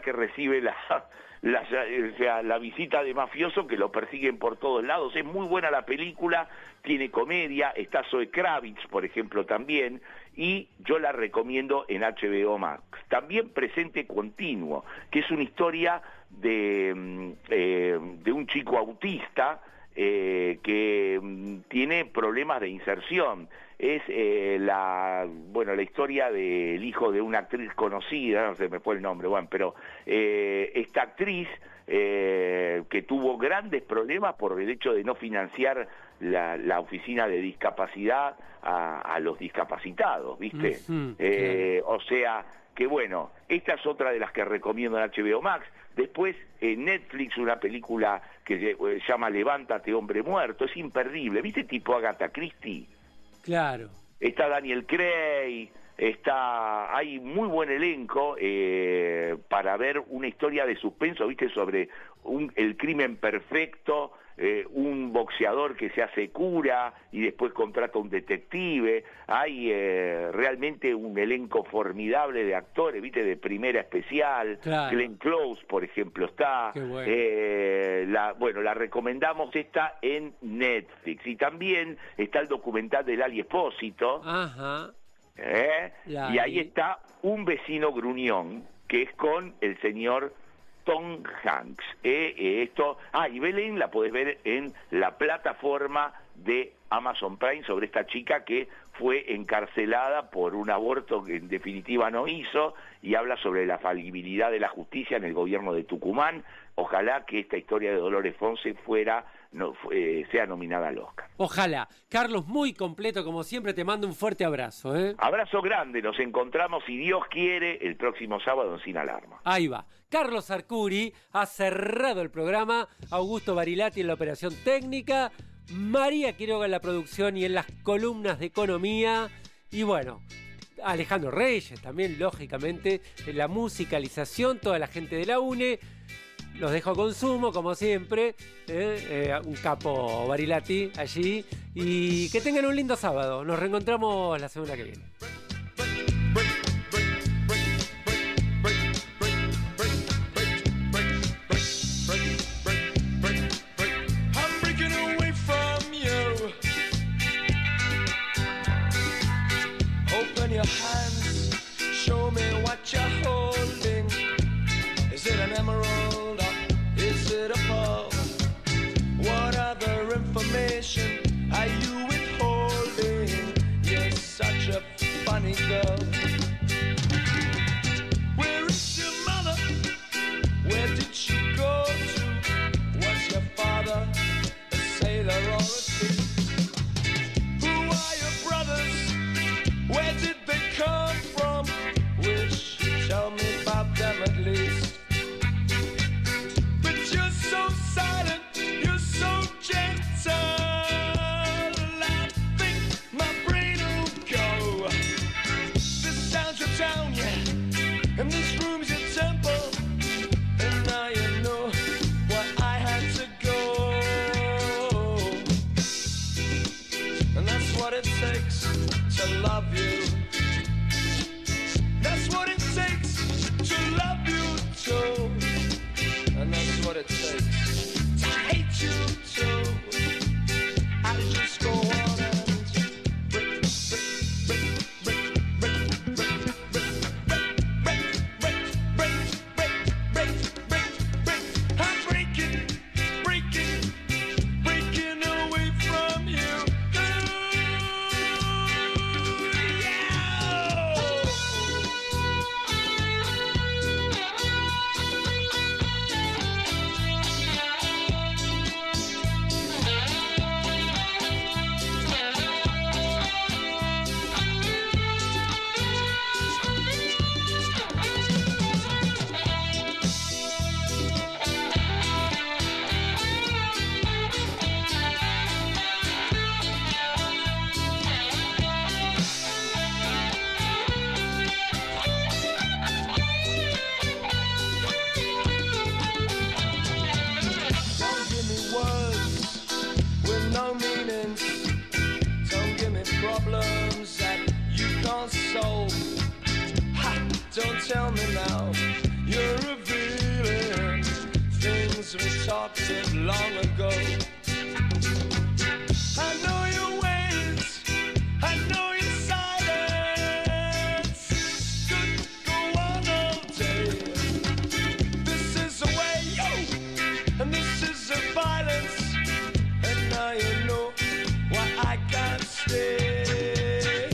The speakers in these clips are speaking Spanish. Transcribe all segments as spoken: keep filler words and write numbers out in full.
que recibe la, la, o sea, la visita de mafioso que lo persiguen por todos lados. Es muy buena la película, tiene comedia, está Zoe Kravitz, por ejemplo, también, y yo la recomiendo en H B O Max. También Presente Continuo, que es una historia de, eh, de un chico autista eh, que mm, tiene problemas de inserción. Es eh, la bueno la historia del hijo de una actriz conocida, no sé, me fue el nombre, bueno, pero eh, esta actriz eh, que tuvo grandes problemas por el hecho de no financiar la, la oficina de discapacidad a, a los discapacitados, ¿viste? Uh-huh, eh, claro. O sea, que bueno, esta es otra de las que recomiendo en H B O Max. Después, en Netflix, una película que se eh, llama Levántate, hombre muerto, es imperdible, ¿viste? Tipo Agatha Christie. Claro. Está Daniel Craig, está, hay muy buen elenco eh, para ver una historia de suspenso, ¿viste? Sobre un, el crimen perfecto, eh, un boxeador que se hace cura y después contrata a un detective. Hay eh, realmente un elenco formidable de actores, ¿viste? De primera especial. Claro. Glenn Close, por ejemplo, está. Qué bueno. Eh, la, bueno, la recomendamos, está en Netflix. Y también está el documental de Lali Espósito. Ajá. ¿Eh? Y ahí está Un vecino gruñón, que es con el señor Tom Hanks. Eh, eh, esto, ah, y Belén la podés ver en la plataforma de Amazon Prime sobre esta chica que fue encarcelada por un aborto que en definitiva no hizo, y habla sobre la falibilidad de la justicia en el gobierno de Tucumán. Ojalá que esta historia de Dolores Fonse fuera no, eh, sea nominada al Oscar. Ojalá. Carlos, muy completo como siempre, te mando un fuerte abrazo. ¿eh? Abrazo grande, nos encontramos, si Dios quiere, el próximo sábado en Sin Alarma. Ahí va. Carlos Arcuri ha cerrado el programa, Augusto Barilati en la operación técnica, María Quiroga en la producción y en las columnas de economía, y bueno, Alejandro Reyes también, lógicamente, en la musicalización, toda la gente de la UNE. Los dejo con Sumo, como siempre, eh, eh, un capo Barilati allí, y que tengan un lindo sábado. Nos reencontramos la semana que viene. Your hands, show me what you're holding. Is it an emerald or is it a pearl? What other information are you withholding? You're such a funny girl. Where is your mother? Where did she go to? Was your father a sailor or a thief? Who are your brothers? Where did they come from? Wish you'd tell me about them at least. But you're so silent, you're so gentle, I think my brain will go. This talked it long ago. I know your ways, I know your silence. Could go on all day. This is the way you, and this is the violence. And now you know why I can't stay.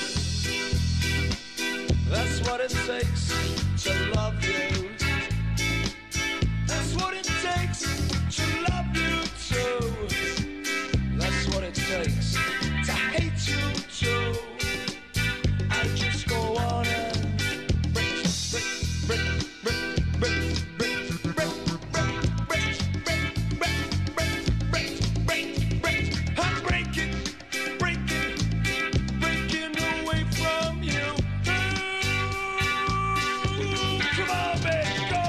That's what it takes to love you. That's what it takes to love you too. That's what it takes to hate you too. I just go on and break, break, break, break, break, break, break, break, break, break, break, break, break, break. I'm breaking, breaking, breaking away from you. Ooh, come on, baby, go.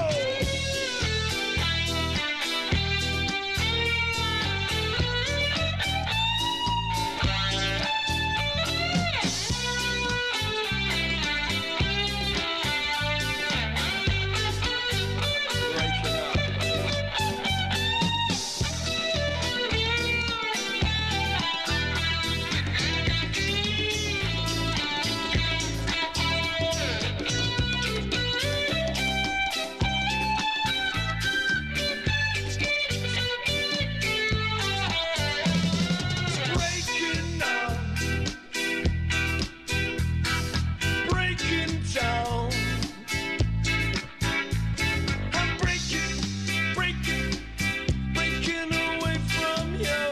Breaking up, breaking down. I'm breaking, breaking, breaking away from you.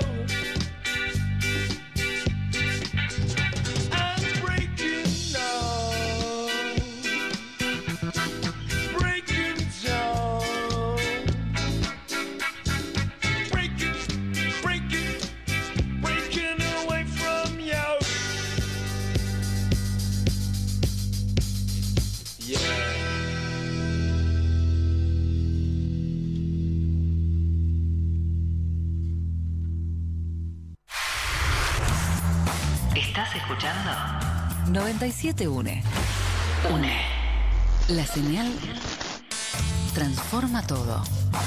I'm breaking down, breaking down. Breaking, breaking, breaking away from you. Yeah. ¿Estás escuchando? noventa y siete UNE. UNE. La señal transforma todo.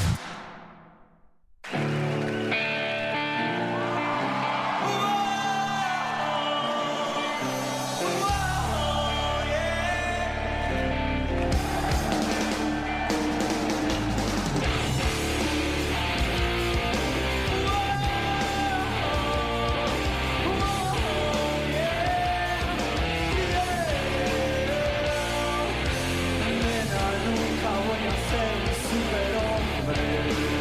Nunca voy a ser un superhombre.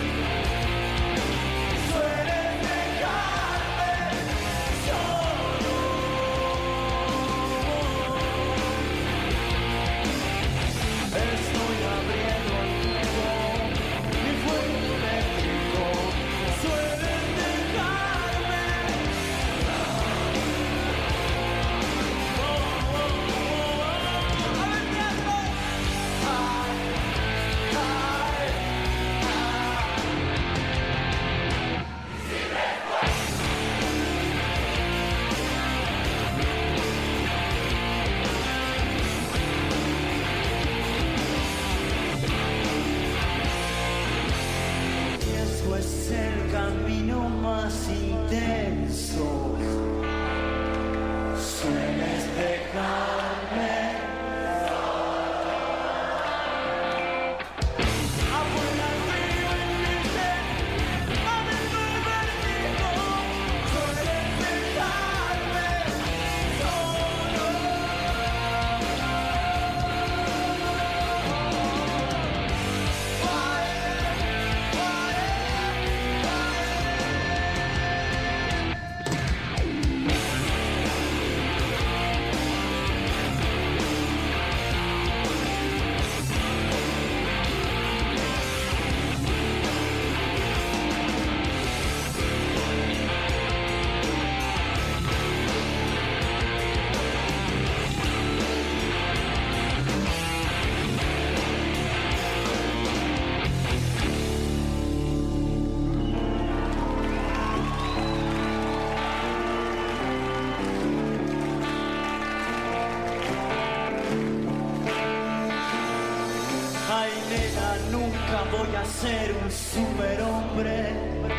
nunca voy a ser un superhombre.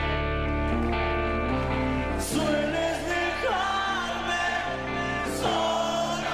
Sueles dejarme solo.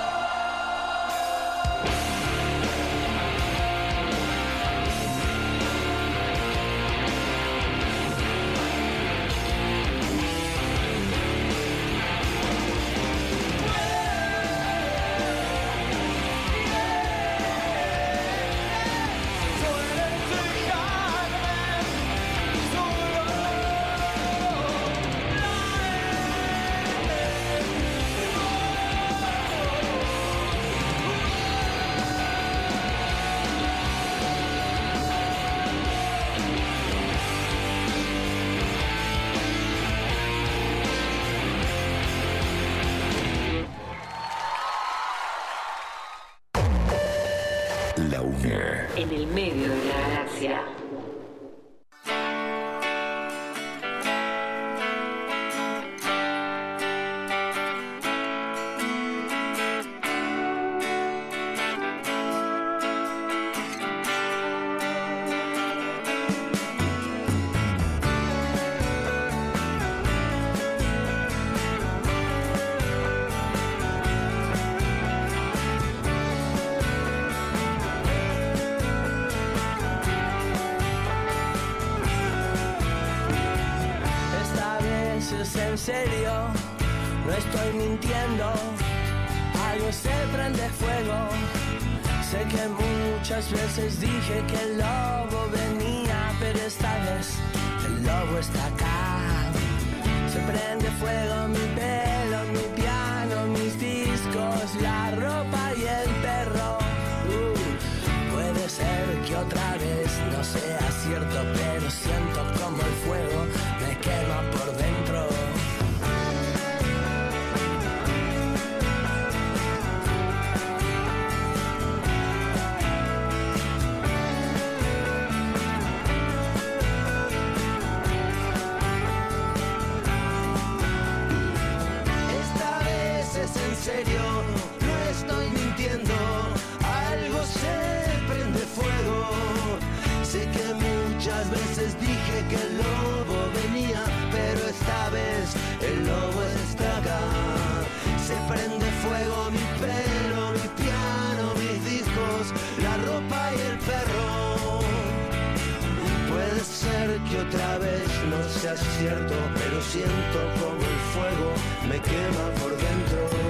La una. En el medio de la galaxia. En serio, no estoy mintiendo, algo se prende fuego. Sé que muchas veces dije que el lobo venía, pero esta vez el lobo está acá. Se prende fuego mi pelo, mi piano, mis discos, la ropa y el perro. Uh, puede ser que otra vez no sea cierto, pero siento como el fuego me quema por dentro. En serio, no estoy mintiendo, algo se prende fuego. Sé que muchas veces dije que el lobo venía, pero esta vez el lobo está acá. Se prende fuego mi pelo, mi piano, mis discos, la ropa y el perro. Puede ser que otra vez no sea cierto, pero siento como el fuego me quema por dentro.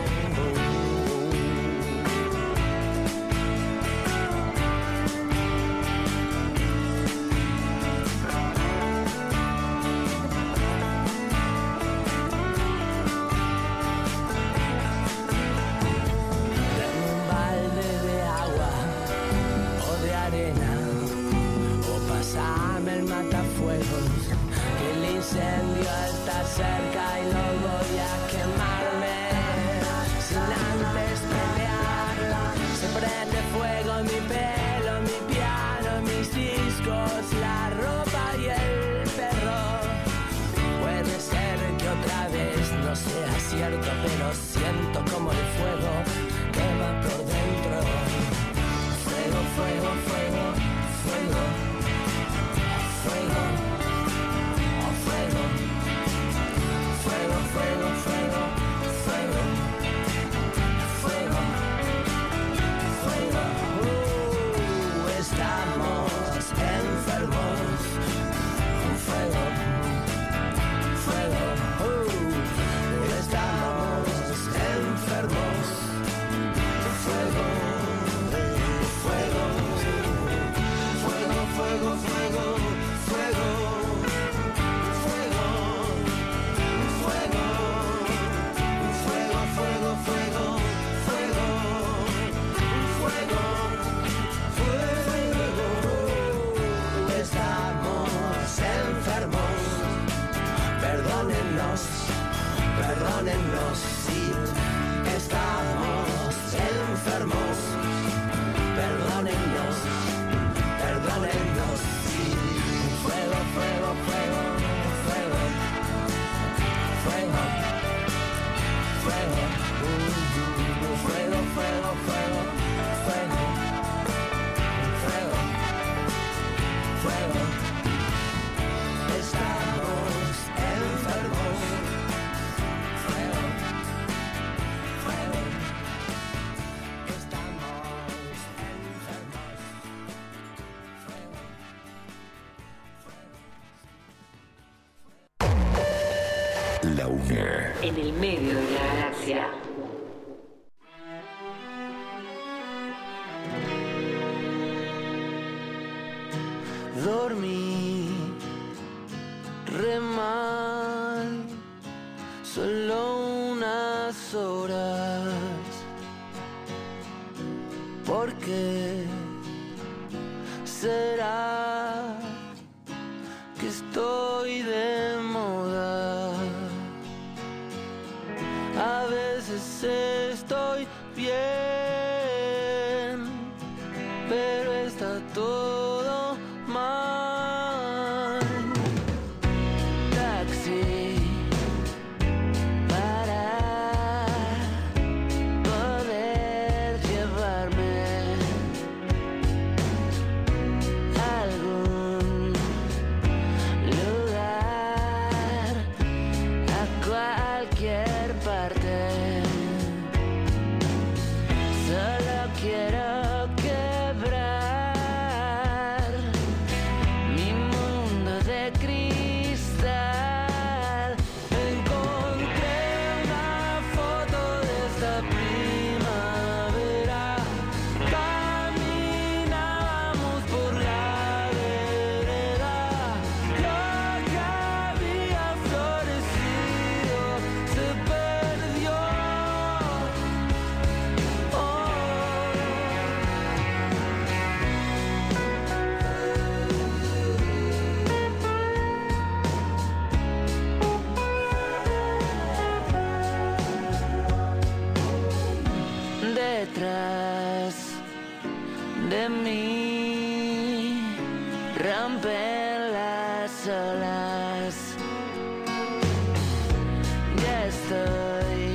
Dame un balde de agua o de arena, o pasame el matafuegos, que el incendio está cerca y no voy a quemarme sin antes pelear. Se prende fuego mi pelo, mi piano, mis discos, la ropa y el perro. Puede ser que otra vez no sea cierto, pero siento como el fuego quema por dentro. Fuego, fuego, fuego, fuego, fuego, oh fuego, fuego, fuego, fuego. fuego. Estamos enfermos. Fuego, fuego. Estamos enfermos. Fuego, fuego. La una. En el medio de la galaxia. Dormí re mal, solo unas horas, ¿por qué será que estoy de moda? A veces estoy bien, pero está todo mal. Taxi para poder llevarme a algún lugar, a cualquier parte. Solo quiero quebrar mi mundo de cristal. Encontré una foto de esta primavera. Caminábamos por la vereda. Lo que había florecido se perdió. Oh. Detrás de mí rompen las olas. Ya estoy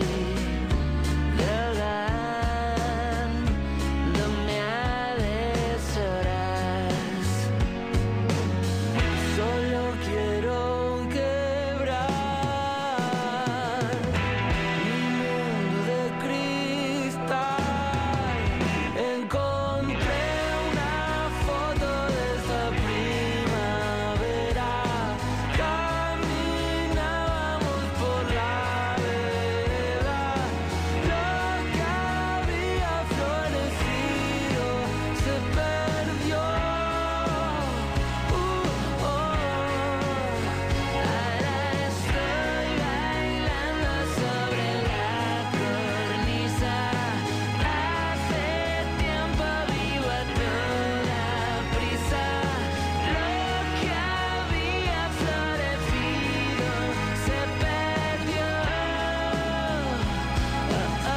drogándome a deshoras. Solo quiero quebrar mi mundo de cristal. Encontré una foto de esta primavera. Caminábamos por la vereda. Lo que había florecido se perdió. Uh, oh. Ahora estoy bailando sobre la cornisa. Hace tiempo vivo a toda prisa. Lo que había florecido se perdió. Oh, oh.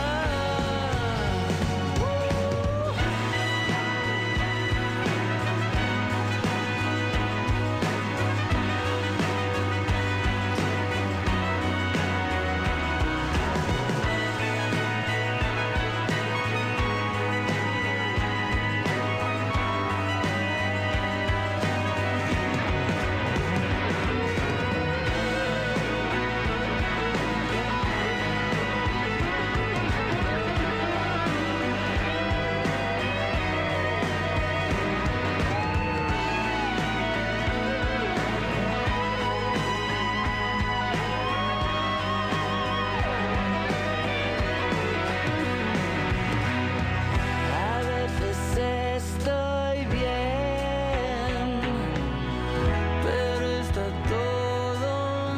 A veces estoy bien, pero está todo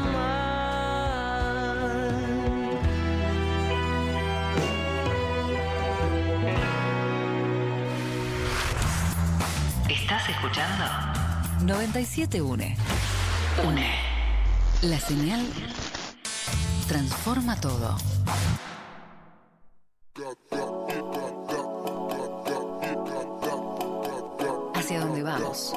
mal. ¿Estás escuchando? noventa y siete UNE. UNE. La señal transforma todo. ¿Hacia dónde vamos?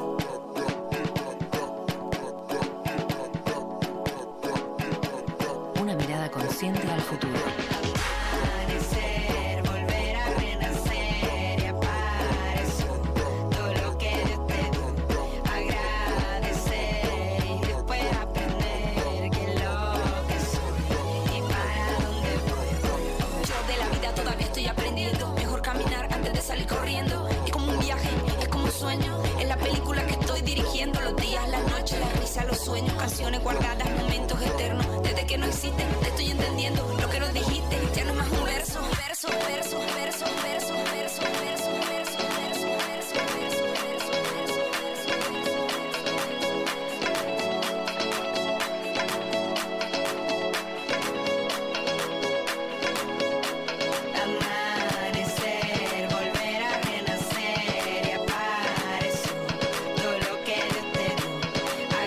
Una mirada consciente al futuro. Amanecer, volver a renacer y apareció todo lo que Dios te dio. Agradecer. película que estoy dirigiendo. Los días, las noches, las risas, los sueños, canciones guardadas, momentos eternos. Desde que no existen, te estoy entendiendo. Lo que nos dijiste ya no es más un verso, verso, verso, verso, verso, verso, verso, verso, verso, verso, verso, Amanecer, volver a renacer y apareció todo lo que Dios te dio.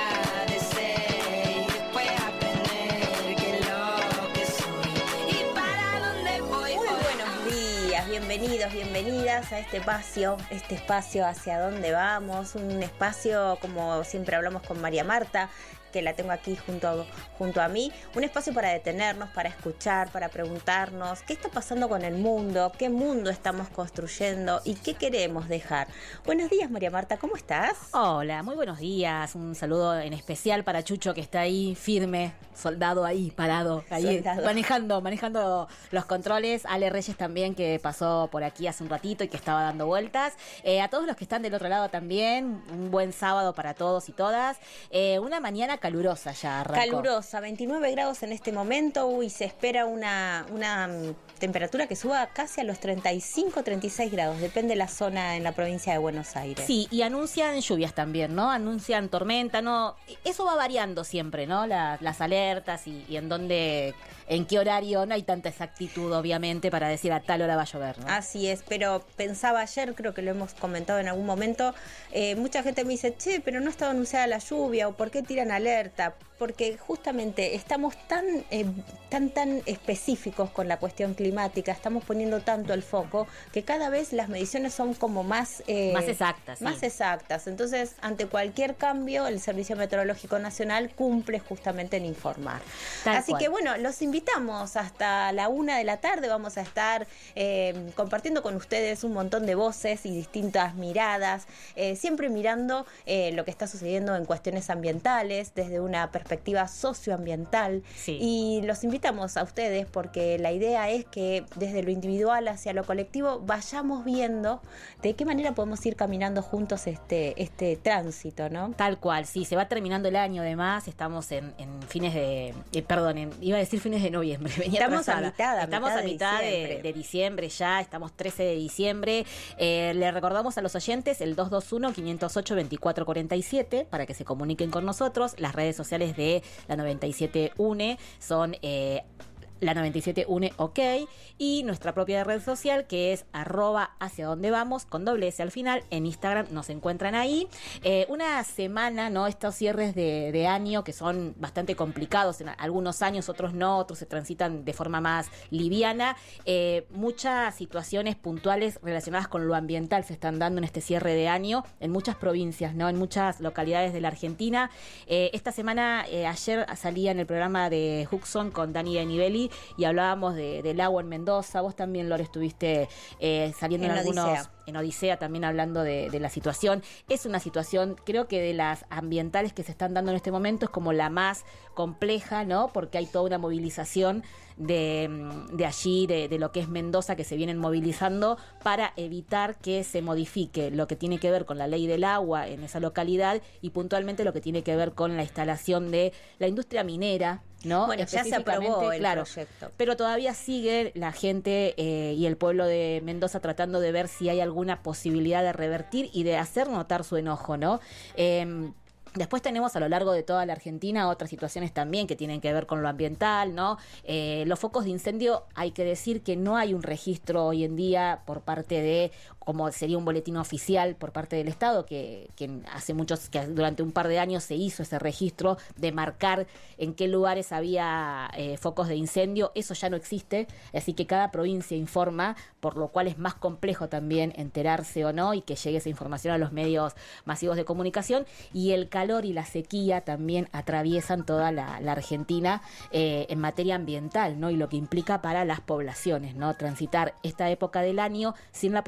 Agradecer y después aprender que es lo que soy y para dónde voy. Muy buenos días, bienvenidos, bienvenidas a este espacio, este espacio hacia dónde vamos, un espacio como siempre hablamos con María Marta, que la tengo aquí junto a, junto a mí, un espacio para detenernos, para escuchar, para preguntarnos qué está pasando con el mundo, qué mundo estamos construyendo y qué queremos dejar. Buenos días, María Marta, ¿cómo estás? Hola, muy buenos días. Un saludo en especial para Chucho, que está ahí firme, soldado ahí, parado, ahí Soldado. manejando, manejando los controles. Ale Reyes también, que pasó por aquí hace un ratito y que estaba dando vueltas. Eh, a todos los que están del otro lado también, un buen sábado para todos y todas. Eh, una mañana calurosa ya arrancó. Calurosa, veintinueve grados en este momento y se espera una, una mm, temperatura que suba casi a los treinta y cinco, treinta y seis grados, depende de la zona en la provincia de Buenos Aires. Sí, y anuncian lluvias también, ¿no? Anuncian tormenta, ¿no? Eso va variando siempre, ¿no? La- las alertas y, y en dónde, en qué horario, no hay tanta exactitud, obviamente, para decir a tal hora va a llover, ¿no? Así es, pero pensaba ayer, creo que lo hemos comentado en algún momento, eh, mucha gente me dice, che, pero no estaba anunciada la lluvia, o ¿por qué tiran alerta? Porque justamente estamos tan, eh, tan, tan específicos con la cuestión climática, estamos poniendo tanto el foco, que cada vez las mediciones son como más... eh, Más exactas, sí. Más exactas. Entonces, ante cualquier cambio, el Servicio Meteorológico Nacional cumple justamente en informar. Tal Así cual. que bueno, los invitamos hasta la una de la tarde, vamos a estar eh, compartiendo con ustedes un montón de voces y distintas miradas, eh, siempre mirando eh, lo que está sucediendo en cuestiones ambientales, desde una perspectiva socioambiental. Sí. Y los invitamos a ustedes porque la idea es que desde lo individual hacia lo colectivo vayamos viendo de qué manera podemos ir caminando juntos este, este tránsito, ¿no? Tal cual, sí, se va terminando el año además, estamos en, en fines de, eh, perdón, en- iba a decir fines de noviembre, venía Estamos a atrasada. mitad, a Estamos mitad a de mitad de, diciembre. de diciembre ya, estamos trece de diciembre. Eh, le recordamos a los oyentes el dos dos uno, cinco cero ocho, dos cuatro cuatro siete para que se comuniquen con nosotros. Las redes sociales de la noventa y siete U N E son... Eh, la noventa y siete U N E OK y nuestra propia red social que es arroba hacia donde vamos con doble S al final. En Instagram nos encuentran ahí. Eh, una semana, ¿no? Estos cierres de, de año que son bastante complicados en algunos años, otros no, otros se transitan de forma más liviana. Eh, muchas situaciones puntuales relacionadas con lo ambiental se están dando en este cierre de año en muchas provincias, ¿no? En muchas localidades de la Argentina. Eh, esta semana, eh, ayer salía en el programa de Huxon con Dani de Nivelli y hablábamos de, del agua en Mendoza. Vos también, Lore, estuviste eh, saliendo en, En algunos... Odisea. En Odisea también hablando de, de la situación. Es una situación, creo que de las ambientales que se están dando en este momento es como la más compleja, ¿no? Porque hay toda una movilización de, de allí, de, de lo que es Mendoza, que se vienen movilizando para evitar que se modifique lo que tiene que ver con la ley del agua en esa localidad y puntualmente lo que tiene que ver con la instalación de la industria minera, ¿no? Bueno, ya se aprobó Específicamente, el claro, proyecto. pero todavía sigue la gente eh, y el pueblo de Mendoza tratando de ver si hay alguna posibilidad de revertir y de hacer notar su enojo, ¿no? Eh, Después tenemos a lo largo de toda la Argentina otras situaciones también que tienen que ver con lo ambiental, ¿no? Eh, los focos de incendio, hay que decir que no hay un registro hoy en día por parte de, como sería un boletín oficial por parte del Estado, que, que hace muchos, que durante un par de años se hizo ese registro de marcar en qué lugares había eh, focos de incendio. Eso ya no existe, así que cada provincia informa, por lo cual es más complejo también enterarse o no y que llegue esa información a los medios masivos de comunicación. Y el calor y la sequía también atraviesan toda la, la Argentina eh, en materia ambiental, ¿no? Y lo que implica para las poblaciones, ¿no? Transitar esta época del año sin la posibilidad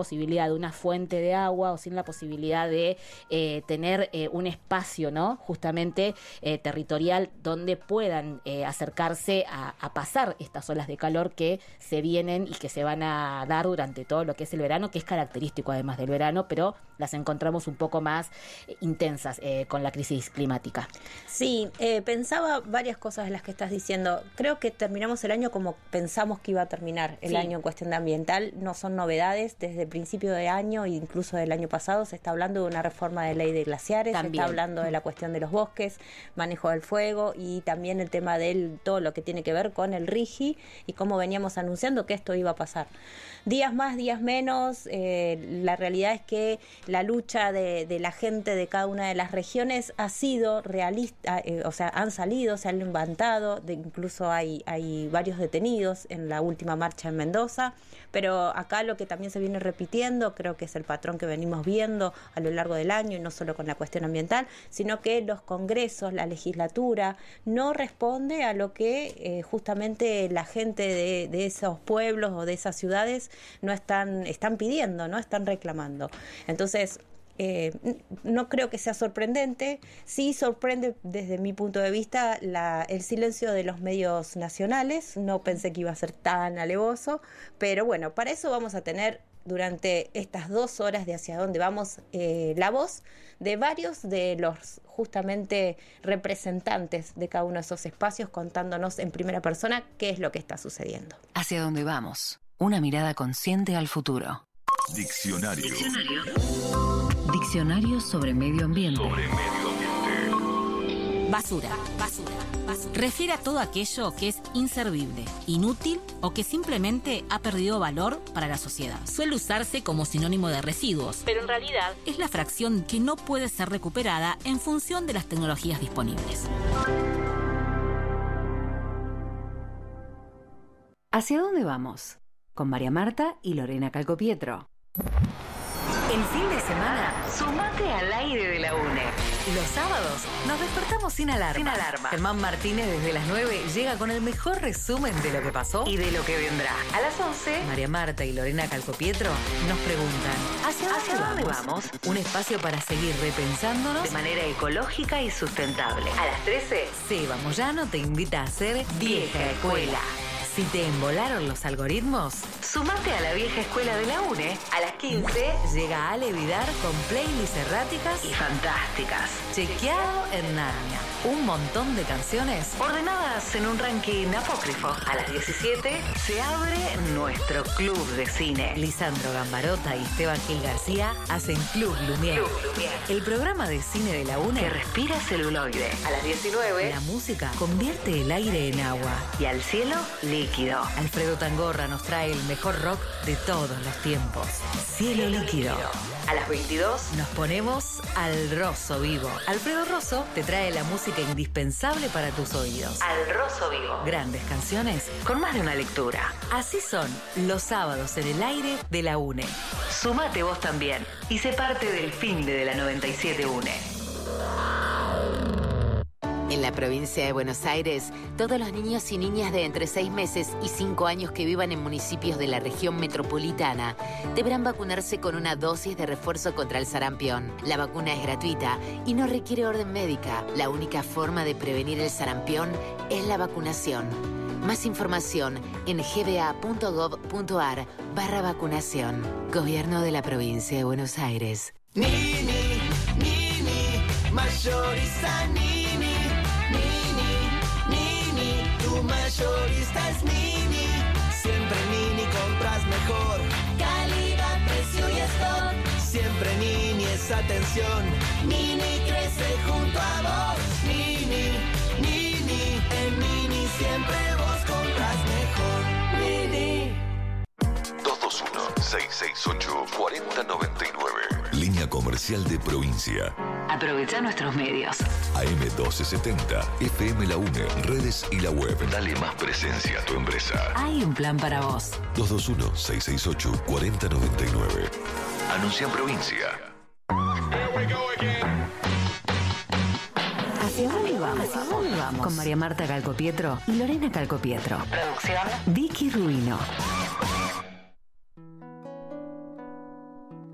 posibilidad de una fuente de agua o sin la posibilidad de eh, tener eh, un espacio, ¿no? Justamente eh, territorial donde puedan eh, acercarse a, a pasar estas olas de calor que se vienen y que se van a dar durante todo lo que es el verano, que es característico además del verano, pero las encontramos un poco más eh, intensas eh, con la crisis climática. Sí, eh, pensaba varias cosas de las que estás diciendo. Creo que terminamos el año como pensamos que iba a terminar el Sí. año en cuestión de ambiental. No son novedades. Desde el principio de año e incluso del año pasado se está hablando de una reforma de ley de glaciares, También. se está hablando de la cuestión de los bosques, manejo del fuego y también el tema de todo lo que tiene que ver con el RIGI y cómo veníamos anunciando que esto iba a pasar. Días más, días menos, eh, la realidad es que la lucha de, de la gente de cada una de las regiones ha sido realista, eh, o sea, han salido, se han levantado, de, incluso hay, hay varios detenidos en la última marcha en Mendoza, pero acá lo que también se viene repitiendo, creo que es el patrón que venimos viendo a lo largo del año, y no solo con la cuestión ambiental, sino que los congresos, la legislatura, no responde a lo que eh, justamente la gente de, de esos pueblos o de esas ciudades no están, están pidiendo, no están reclamando. Entonces, Eh, no creo que sea sorprendente. Sí sorprende desde mi punto de vista la, el silencio de los medios nacionales. No pensé que iba a ser tan alevoso, pero bueno, para eso vamos a tener durante estas dos horas de hacia dónde vamos eh, la voz de varios de los justamente representantes de cada uno de esos espacios, contándonos en primera persona qué es lo que está sucediendo. Hacia dónde vamos. Una mirada consciente al futuro. Diccionario. Diccionario. Diccionario sobre medio ambiente. Sobre medio ambiente. Basura. Basura. Basura. Refiere a todo aquello que es inservible, inútil o que simplemente ha perdido valor para la sociedad. Suele usarse como sinónimo de residuos, pero en realidad es la fracción que no puede ser recuperada en función de las tecnologías disponibles. ¿Hacia dónde vamos? Con María Marta y Lorena Calcopietro. El fin de semana, sumate al aire de la UNE. Los sábados nos despertamos sin alarma. Sin alarma. Germán Martínez desde las nueve llega con el mejor resumen de lo que pasó y de lo que vendrá. A las once, María Marta y Lorena Calcopietro nos preguntan ¿Hacia dónde, ¿Hacia dónde vamos? vamos? Un espacio para seguir repensándonos de manera ecológica y sustentable. A las trece, Seba Moyano te invita a ser Vieja Escuela. Si te embolaron los algoritmos, sumate a la vieja escuela de la UNE. A las quince llega Ale Vidar con playlists erráticas y fantásticas. Chequeado en Narnia. Un montón de canciones ordenadas en un ranking apócrifo. A las diecisiete se abre nuestro club de cine. Lisandro Gambarota y Esteban Gil García hacen Club Lumière. Club Lumière. El programa de cine de la UNE que respira celuloide. A las diecinueve la música convierte el aire en agua y al cielo líquido. Alfredo Tangorra nos trae el mejor rock de todos los tiempos. Cielo líquido. A las veintidós nos ponemos al Rosso Vivo. Alfredo Rosso te trae la música indispensable para tus oídos. Al Rosso Vivo. Grandes canciones con más de una lectura. Así son los sábados en el aire de la UNE. Sumate vos también y sé parte del finde de la noventa y siete UNE. En la provincia de Buenos Aires, todos los niños y niñas de entre seis meses y cinco años que vivan en municipios de la región metropolitana deberán vacunarse con una dosis de refuerzo contra el sarampión. La vacuna es gratuita y no requiere orden médica. La única forma de prevenir el sarampión es la vacunación. Más información en gba.gov.ar barra vacunación. Gobierno de la provincia de Buenos Aires. Nini, Nini, mayorista Nini. Tu mayorista es Nini, siempre Nini compras mejor. Calidad, precio y stock, siempre Nini es atención. Nini crece junto a vos. Nini, Nini, en Nini siempre vos compras mejor. Nini. dos dos uno, seis seis ocho, cuatro cero nueve nueve. Línea comercial de provincia. Aprovecha nuestros medios. A M doce setenta, F M La UNE, redes y la web. Dale más presencia a tu empresa. Hay un plan para vos. dos dos uno, seis seis ocho, cuatro cero nueve nueve. Anuncia en provincia. ¿Hacia dónde vamos? ¿Hacia dónde vamos? Con María Marta Calcopietro y Lorena Calcopietro. Producción Vicky Ruino.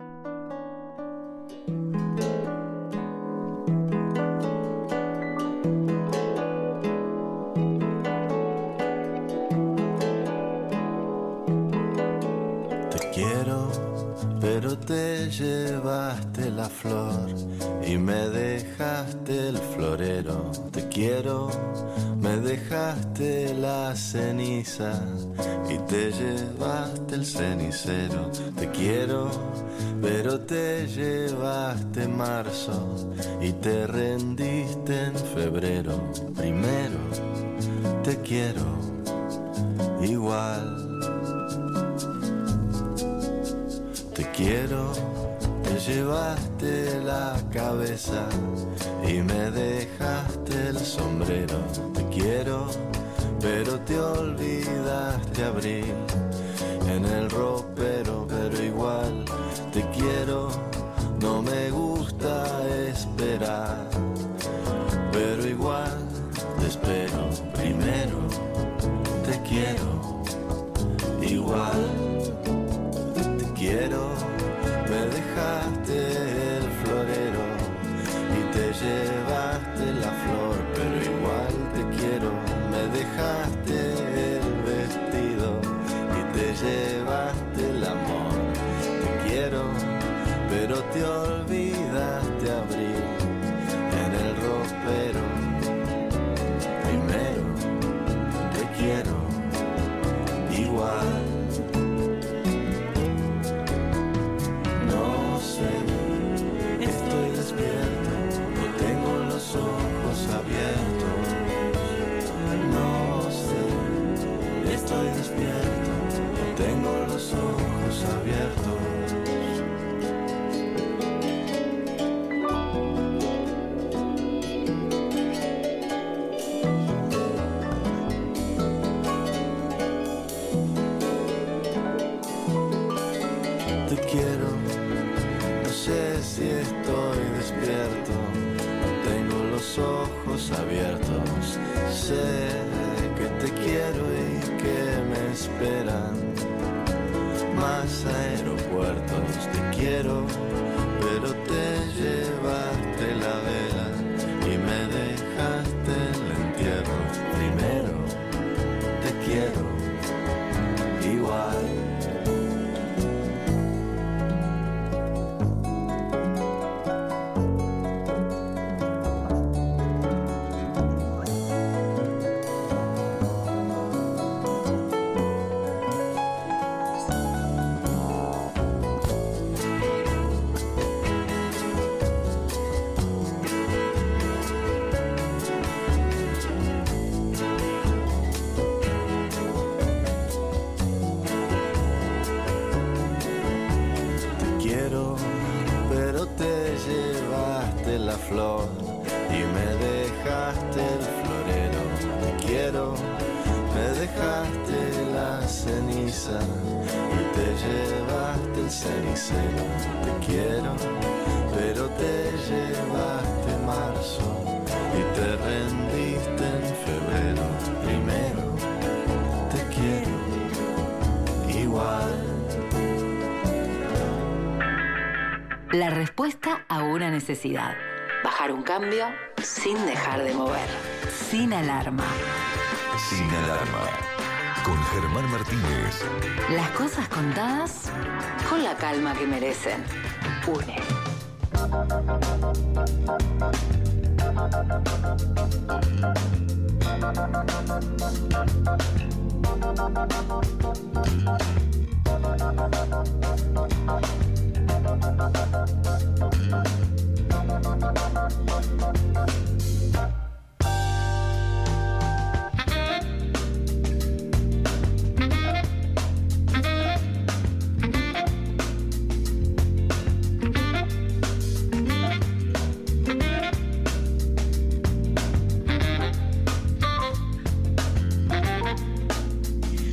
Te quiero, pero te llevaste la flor y me dejaste el florero. Te quiero, me dejaste la ceniza y te llevaste el cenicero. Te quiero, pero te llevaste marzo y te rendiste en febrero. Primero, te quiero igual. Te quiero, te llevaste la cabeza y me dejaste el sombrero. Te quiero, pero te olvidaste abril en el ropero, pero igual te quiero. No me gusta esperar, pero igual te espero. Primero, te quiero igual. Te quiero, me dejaste el florero y te llevaste la flor, pero igual te quiero. Me dejaste el vestido y te llevaste el amor. Te quiero, pero te olvidaste abril en el ropero. Primero, te quiero igual. No sé, estoy despierto, no tengo los ojos abiertos. No sé, estoy despierto, no tengo los ojos abiertos. Te quiero, no sé si estoy despierto, no tengo los ojos abiertos. Sé que te quiero y que me esperan más aeropuertos. Te quiero, pero te llevaste la vela y me dejaste el entierro. Primero, te quiero igual. La flor y me dejaste el florero. Te quiero, me dejaste la ceniza y te llevaste el cenicero. Te quiero, pero te llevaste marzo y te rendiste en febrero. Primero, te quiero igual. La respuesta a una necesidad. Bajar un cambio sin dejar de mover. Sin alarma. Sin alarma. Con Germán Martínez. Las cosas contadas con la calma que merecen. UNE. Bueno,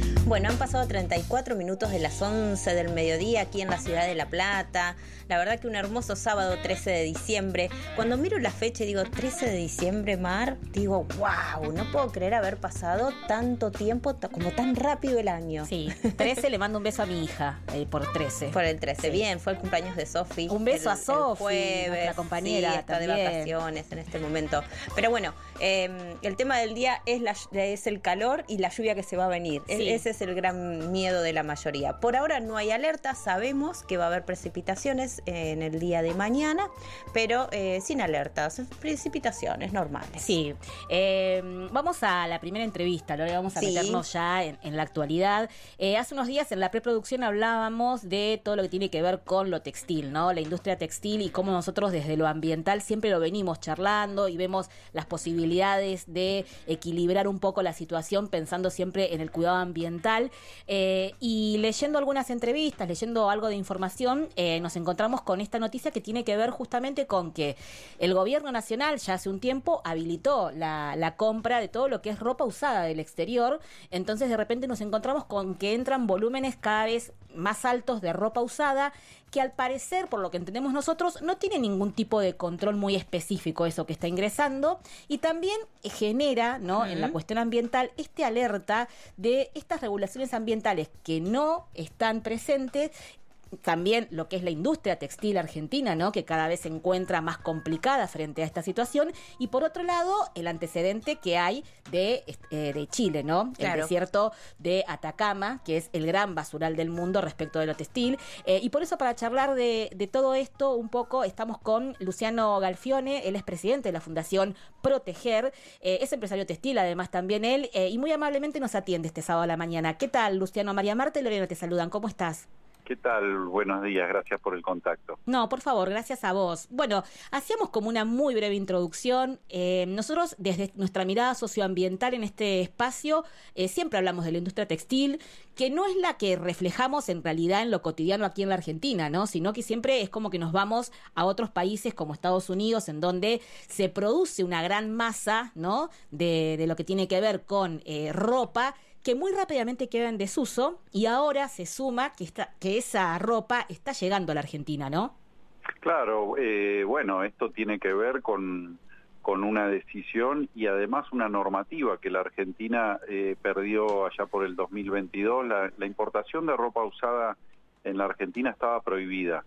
han pasado treinta y cuatro minutos de las once del mediodía aquí en la ciudad de La Plata. La verdad que un hermoso sábado trece de diciembre. Cuando miro la fecha y digo trece de diciembre, Mar, digo, wow, no puedo creer haber pasado tanto tiempo, t- como tan rápido el año. Sí, trece le mando un beso a mi hija eh, por trece. Por el trece, Sí. bien, fue el cumpleaños de Sofi. Un beso el, a Sofi, el jueves, nuestra compañera sí, está también. de vacaciones en este momento. Pero bueno, eh, el tema del día es, la, es el calor y la lluvia que se va a venir. Sí. E- ese es el gran miedo de la mayoría. Por ahora no hay alerta, sabemos que va a haber precipitaciones en el día de mañana, pero eh, sin alertas, precipitaciones normales. Sí, eh, vamos a la primera entrevista, Lore, vamos a Sí. meternos ya en, en la actualidad. Eh, hace unos días en la preproducción hablábamos de todo lo que tiene que ver con lo textil, ¿no? La industria textil y cómo nosotros desde lo ambiental siempre lo venimos charlando y vemos las posibilidades de equilibrar un poco la situación pensando siempre en el cuidado ambiental. Eh, y leyendo algunas entrevistas, leyendo algo de información, eh, nos encontramos con esta noticia que tiene que ver justamente con que el gobierno nacional ya hace un tiempo habilitó la, la compra de todo lo que es ropa usada del exterior. Entonces de repente nos encontramos con que entran volúmenes cada vez más altos de ropa usada que al parecer, por lo que entendemos nosotros, no tiene ningún tipo de control muy específico eso que está ingresando y también genera, ¿no? Uh-huh. En la cuestión ambiental, este alerta de estas regulaciones ambientales que no están presentes. También lo que es la industria textil argentina, ¿no? Que cada vez se encuentra más complicada frente a esta situación. Y por otro lado, el antecedente que hay de, eh, de Chile, ¿no? Claro. El desierto de Atacama, que es el gran basural del mundo respecto de lo textil. Eh, y por eso, para charlar de, de todo esto un poco, estamos con Luciano Galfione. Él es presidente de la Fundación Proteger. Eh, es empresario textil, además también él. Eh, y muy amablemente nos atiende este sábado a la mañana. ¿Qué tal, Luciano? María Marta y Lorena te saludan. ¿Cómo estás? ¿Qué tal? Buenos días, gracias por el contacto. No, por favor, gracias a vos. Bueno, hacíamos como una muy breve introducción. Eh, nosotros, desde nuestra mirada socioambiental en este espacio, eh, siempre hablamos de la industria textil, que no es la que reflejamos en realidad en lo cotidiano aquí en la Argentina, ¿no? Sino que siempre es como que nos vamos a otros países como Estados Unidos, en donde se produce una gran masa, ¿no? De, de lo que tiene que ver con eh, ropa, que muy rápidamente queda en desuso y ahora se suma que, está, que esa ropa está llegando a la Argentina, ¿no? Claro, eh, bueno, esto tiene que ver con, con una decisión y además una normativa que la Argentina eh, perdió allá por el dos mil veintidós. La, la importación de ropa usada en la Argentina estaba prohibida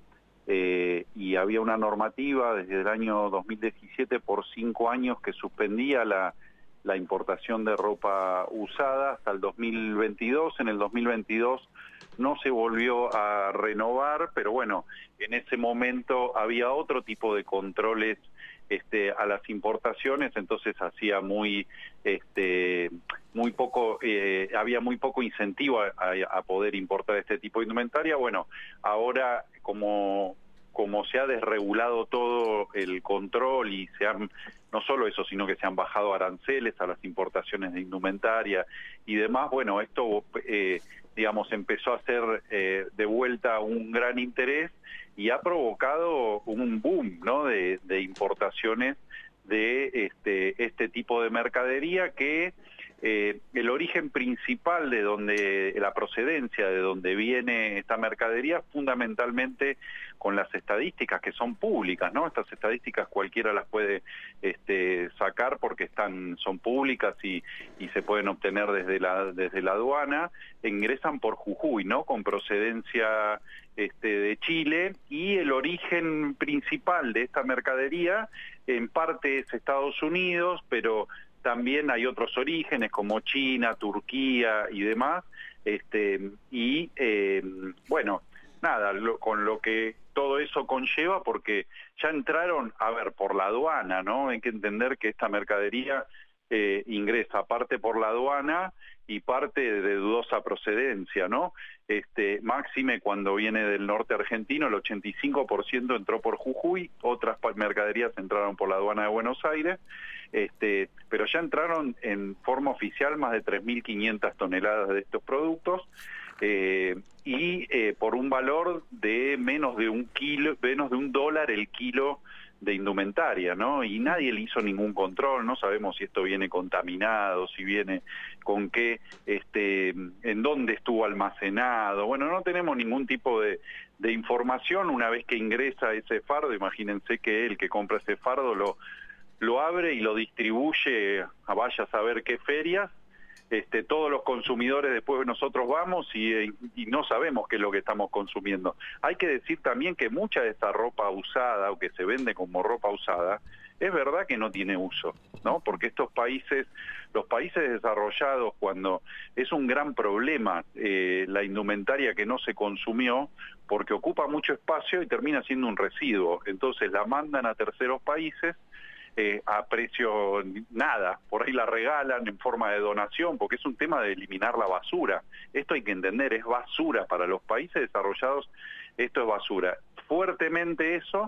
eh, y había una normativa desde el año dos mil diecisiete por cinco años que suspendía la la importación de ropa usada hasta el dos mil veintidós. En el dos mil veintidós no se volvió a renovar, pero bueno, en ese momento había otro tipo de controles este, a las importaciones, entonces hacía muy, este, muy poco, eh, había muy poco incentivo a, a, a poder importar este tipo de indumentaria. Bueno, ahora como como se ha desregulado todo el control y se han, no solo eso, sino que se han bajado aranceles a las importaciones de indumentaria y demás, bueno, esto, eh, digamos, empezó a ser eh, de vuelta un gran interés y ha provocado un boom, ¿no?, de, de importaciones de este, este tipo de mercadería que eh, el origen principal de donde, la procedencia de donde viene esta mercadería, fundamentalmente con las estadísticas que son públicas, ¿no? Estas estadísticas cualquiera las puede este, sacar porque están, son públicas y, y se pueden obtener desde la, desde la aduana, ingresan por Jujuy, ¿no? Con procedencia este, de Chile, y el origen principal de esta mercadería en parte es Estados Unidos, pero también hay otros orígenes como China, Turquía y demás, este, y eh, bueno, nada, lo, con lo que todo eso conlleva, porque ya entraron, a ver, por la aduana, ¿no? Hay que entender que esta mercadería eh, ingresa parte por la aduana y parte de dudosa procedencia, ¿no? Este, máxime cuando viene del norte argentino, el ochenta y cinco por ciento entró por Jujuy, otras mercaderías entraron por la aduana de Buenos Aires, este, pero ya entraron en forma oficial más de tres mil quinientas toneladas de estos productos, eh, y eh, por un valor de menos de un kilo, menos de un dólar el kilo de indumentaria, ¿no? Y nadie le hizo ningún control, no sabemos si esto viene contaminado, si viene con qué, este, en dónde estuvo almacenado. Bueno, no tenemos ningún tipo de, de información. Una vez que ingresa ese fardo, imagínense que el que compra ese fardo lo, lo abre y lo distribuye a vaya a saber qué ferias. Este, todos los consumidores después nosotros vamos y, y no sabemos qué es lo que estamos consumiendo. Hay que decir también que mucha de esta ropa usada o que se vende como ropa usada, es verdad que no tiene uso, ¿no? Porque estos países, los países desarrollados, cuando es un gran problema eh, la indumentaria que no se consumió, porque ocupa mucho espacio y termina siendo un residuo. Entonces la mandan a terceros países, Eh, a precio nada, por ahí la regalan en forma de donación, porque es un tema de eliminar la basura. Esto hay que entender, es basura para los países desarrollados, esto es basura. Fuertemente eso,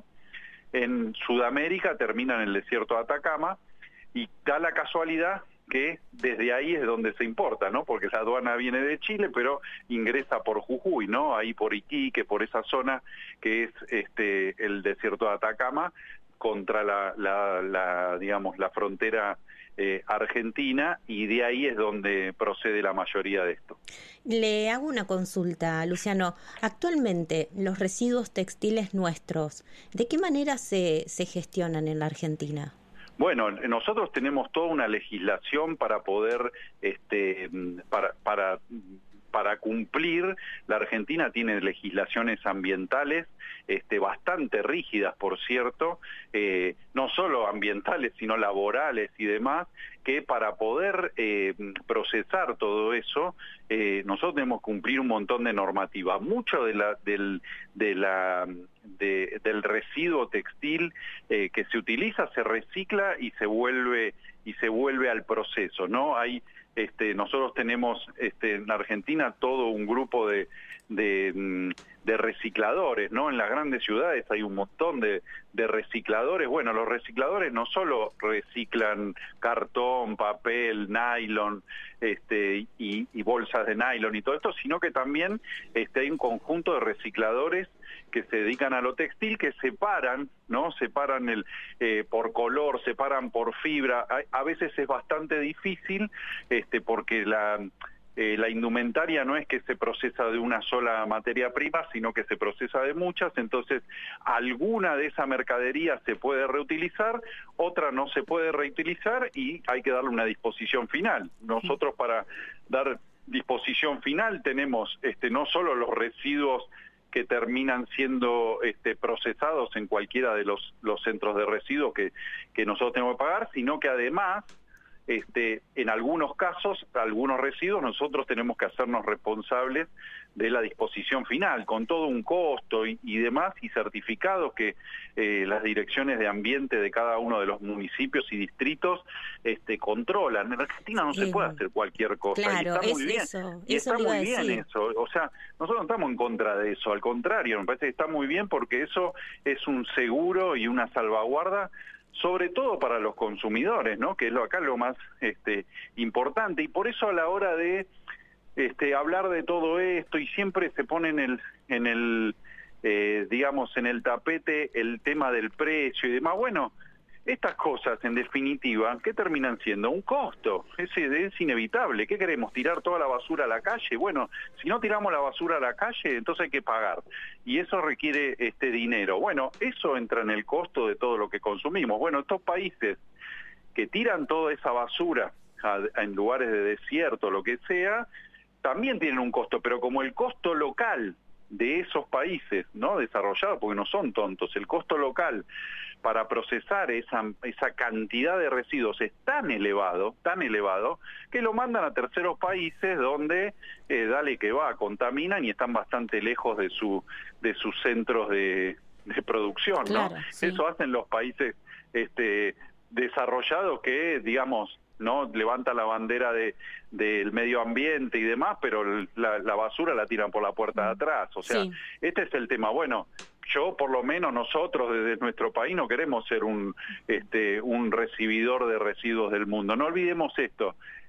en Sudamérica termina en el desierto de Atacama, y da la casualidad que desde ahí es donde se importa, ¿no? Porque la aduana viene de Chile, pero ingresa por Jujuy, ¿no? Ahí por Iquique, por esa zona que es este el desierto de Atacama, contra la, la, la digamos, la frontera eh, argentina, y de ahí es donde procede la mayoría de esto. Le hago una consulta, Luciano. Actualmente, los residuos textiles nuestros, ¿de qué manera se, se gestionan en la Argentina? Bueno, nosotros tenemos toda una legislación para poder, este, para, para, para cumplir. La Argentina tiene legislaciones ambientales este, bastante rígidas, por cierto, eh, no solo ambientales, sino laborales y demás, que para poder eh, procesar todo eso, eh, nosotros tenemos que cumplir un montón de normativa. Mucho de la, del, de la, de, del residuo textil eh, que se utiliza se recicla y se vuelve y se vuelve al proceso, ¿no? Hay Este, nosotros tenemos este, en Argentina todo un grupo de, de, de recicladores, ¿no? En las grandes ciudades hay un montón de, de recicladores. Bueno, los recicladores no solo reciclan cartón, papel, nylon, este, y, y bolsas de nylon y todo esto, sino que también este, hay un conjunto de recicladores que se dedican a lo textil, que separan, ¿no? Separan el eh, por color, separan por fibra. A, a veces es bastante difícil, este, porque la eh, la indumentaria no es que se procesa de una sola materia prima, sino que se procesa de muchas. Entonces, alguna de esa mercadería se puede reutilizar, otra no se puede reutilizar y hay que darle una disposición final. Nosotros para dar disposición final tenemos este, no solo los residuos que terminan siendo este, procesados en cualquiera de los, los centros de residuos que, que nosotros tenemos que pagar, sino que además, este, en algunos casos, algunos residuos, nosotros tenemos que hacernos responsables de la disposición final, con todo un costo y, y demás, y certificados que eh, las direcciones de ambiente de cada uno de los municipios y distritos este, controlan. En Argentina no se Sí. puede hacer cualquier cosa, Claro, y está muy es bien, eso, y eso está le iba muy a bien decir. eso. O sea, nosotros no estamos en contra de eso, al contrario, me parece que está muy bien porque eso es un seguro y una salvaguarda, sobre todo para los consumidores, ¿no? Que es lo acá lo más este, importante, y por eso a la hora de este, hablar de todo esto, y siempre se pone en el, en el eh, digamos, en el tapete el tema del precio y demás. Bueno, estas cosas, en definitiva, ¿qué terminan siendo? Un costo. Es, es inevitable. ¿Qué queremos? ¿Tirar toda la basura a la calle? Bueno, si no tiramos la basura a la calle, entonces hay que pagar. Y eso requiere este dinero. Bueno, eso entra en el costo de todo lo que consumimos. Bueno, estos países que tiran toda esa basura a, a, en lugares de desierto, lo que sea, también tienen un costo, pero como el costo local de esos países, ¿no? Desarrollados, porque no son tontos, el costo local para procesar esa, esa cantidad de residuos es tan elevado, tan elevado, que lo mandan a terceros países donde, eh, dale que va, contaminan y están bastante lejos de su de sus centros de, de producción, ¿no? Claro, sí. Eso hacen los países este, desarrollados que, digamos, no levanta la bandera de del medio ambiente y demás, pero la, la basura la tiran por la puerta de atrás. O sea, Sí. este es el tema. Bueno, yo por lo menos nosotros desde nuestro país no queremos ser un este un recibidor de residuos del mundo. No olvidemos esto.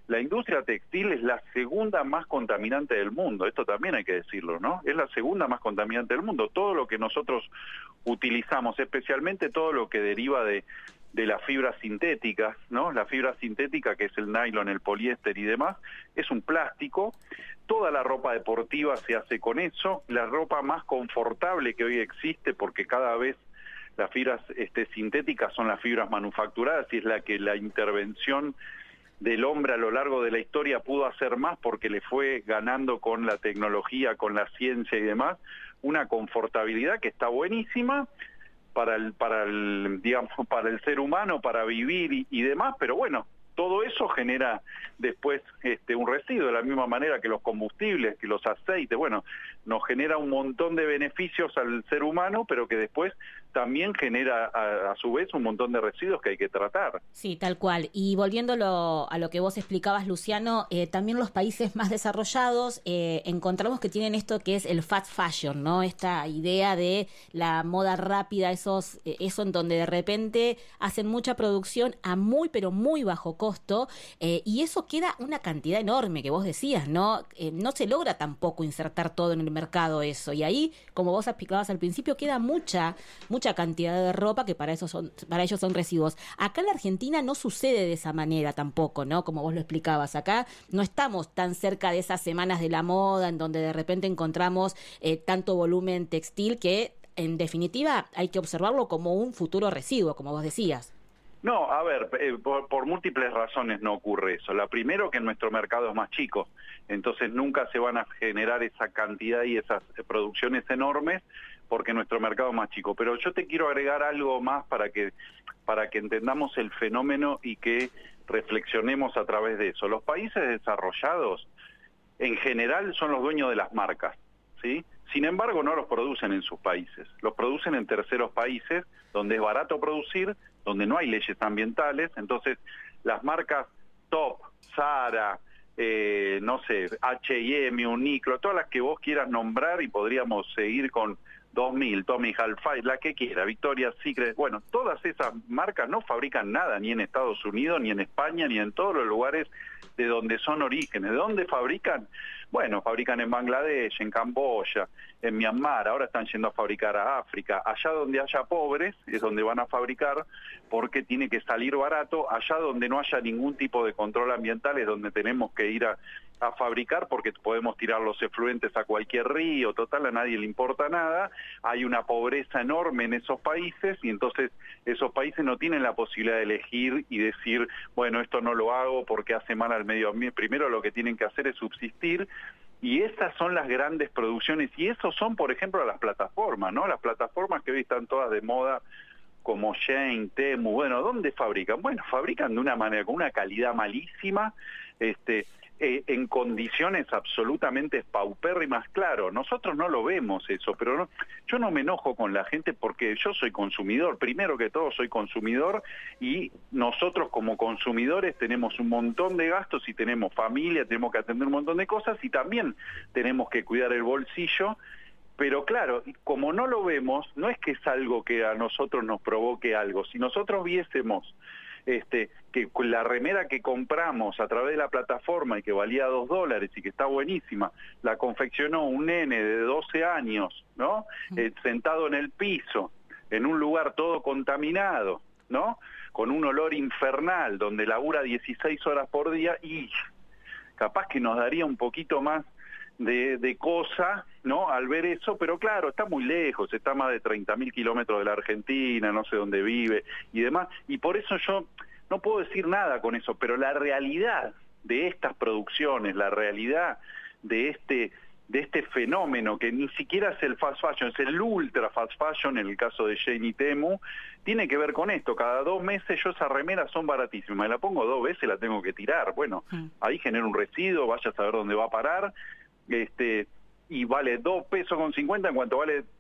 la industria textil es la segunda más contaminante del mundo, esto también hay que decirlo, ¿no? Es la segunda más contaminante del mundo. Todo lo que nosotros utilizamos, especialmente todo lo que deriva de, de las fibras sintéticas, ¿no? La fibra sintética, que es el nylon, el poliéster y demás, es un plástico. Toda la ropa deportiva se hace con eso. La ropa más confortable que hoy existe, porque cada vez las fibras este, sintéticas son las fibras manufacturadas y es la que la intervención del hombre a lo largo de la historia pudo hacer más porque le fue ganando con la tecnología, con la ciencia y demás, una confortabilidad que está buenísima para el, para el, digamos, para el ser humano, para vivir y, y demás, pero bueno, todo eso genera después este, un residuo, de la misma manera que los combustibles, que los aceites, bueno, nos genera un montón de beneficios al ser humano, pero que después también genera a, a su vez un montón de residuos que hay que tratar. Sí, tal cual. Y volviendo a lo, a lo que vos explicabas, Luciano, eh, también los países más desarrollados eh, encontramos que tienen esto que es el fast fashion, ¿no? Esta idea de la moda rápida, esos, eh, eso en donde de repente hacen mucha producción a muy, pero muy bajo costo, eh, y eso queda una cantidad enorme que vos decías, ¿no? Eh, no se logra tampoco insertar todo en el mercado eso, y ahí, como vos explicabas al principio, queda mucha, mucha cantidad de ropa que para eso son, para ellos son residuos. Acá en la Argentina no sucede de esa manera tampoco, ¿no? Como vos lo explicabas, acá no estamos tan cerca de esas semanas de la moda en donde de repente encontramos eh, tanto volumen textil que, en definitiva, hay que observarlo como un futuro residuo, como vos decías. No, a ver, eh, por, por múltiples razones no ocurre eso. La primero, que nuestro mercado es más chico, entonces nunca se van a generar esa cantidad y esas eh, producciones enormes porque nuestro mercado es más chico. Pero yo te quiero agregar algo más para que, para que entendamos el fenómeno y que reflexionemos a través de eso. Los países desarrollados, en general, son los dueños de las marcas, ¿sí? Sin embargo, no los producen en sus países, los producen en terceros países, donde es barato producir, donde no hay leyes ambientales. Entonces las marcas Top, Zara, eh, no sé, H y M, Uniqlo, todas las que vos quieras nombrar, y podríamos seguir con dos mil, Tommy Hilfiger, la que quiera, Victoria's Secret, bueno, todas esas marcas no fabrican nada, ni en Estados Unidos, ni en España, ni en todos los lugares de donde son orígenes. ¿De dónde fabrican? Bueno, fabrican en Bangladesh, en Camboya, en Myanmar, ahora están yendo a fabricar a África. Allá donde haya pobres es donde van a fabricar, porque tiene que salir barato. Allá donde no haya ningún tipo de control ambiental es donde tenemos que ir a, a fabricar, porque podemos tirar los efluentes a cualquier río, total, a nadie le importa nada. Hay una pobreza enorme en esos países y entonces esos países no tienen la posibilidad de elegir y decir, bueno, esto no lo hago porque hace mal al medio ambiente. Primero lo que tienen que hacer es subsistir. Y esas son las grandes producciones, y esos son, por ejemplo, las plataformas, ¿no? Las plataformas que hoy están todas de moda, como Shein, Temu. Bueno, ¿dónde fabrican? Bueno, fabrican de una manera, con una calidad malísima, este, eh, en condiciones absolutamente paupérrimas. Claro, nosotros no lo vemos eso, pero no, yo no me enojo con la gente porque yo soy consumidor. Primero que todo soy consumidor, y nosotros como consumidores tenemos un montón de gastos y tenemos familia, tenemos que atender un montón de cosas y también tenemos que cuidar el bolsillo. Pero claro, como no lo vemos, no es que es algo que a nosotros nos provoque algo. Si nosotros viésemos este, que la remera que compramos a través de la plataforma y que valía dos dólares y que está buenísima, la confeccionó un nene de doce años, ¿no? Eh, sentado en el piso, en un lugar todo contaminado, ¿no? Con un olor infernal, donde labura dieciséis horas por día, y capaz que nos daría un poquito más de, de cosa, ¿no? Al ver eso, pero claro, está muy lejos, está a más de treinta mil kilómetros de la Argentina, no sé dónde vive y demás, y por eso yo no puedo decir nada con eso, pero la realidad de estas producciones, la realidad de este de este fenómeno, que ni siquiera es el fast fashion, es el ultra fast fashion en el caso de Shein y Temu, tiene que ver con esto. Cada dos meses yo esas remeras son baratísimas, me la pongo dos veces, la tengo que tirar. Bueno, mm. ahí genera un residuo, vaya a saber dónde va a parar, este y vale dos pesos con cincuenta en cuanto vale